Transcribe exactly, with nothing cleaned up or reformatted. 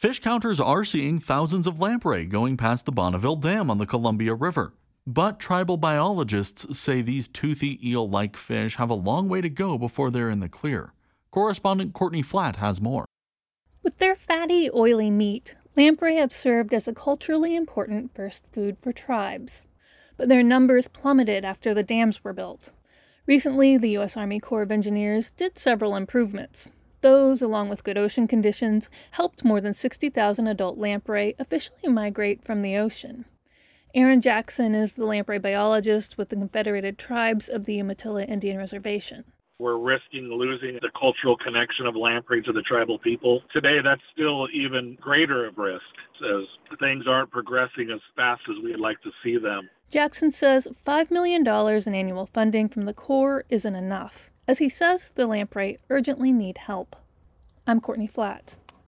Fish counters are seeing thousands of lamprey going past the Bonneville Dam on the Columbia River. But tribal biologists say these toothy eel-like fish have a long way to go before they're in the clear. Correspondent Courtney Flatt has more. With their fatty, oily meat, lamprey have served as a culturally important first food for tribes. But their numbers plummeted after the dams were built. Recently, the U S Army Corps of Engineers did several improvements. Those, along with good ocean conditions, helped more than sixty thousand adult lamprey officially migrate from the ocean. Aaron Jackson is the lamprey biologist with the Confederated Tribes of the Umatilla Indian Reservation. We're risking losing the cultural connection of lamprey to the tribal people. Today, that's still even greater of risk, as things aren't progressing as fast as we'd like to see them. Jackson says five million dollars in annual funding from the Corps isn't enough, as he says the lamprey urgently need help. I'm Courtney Flatt.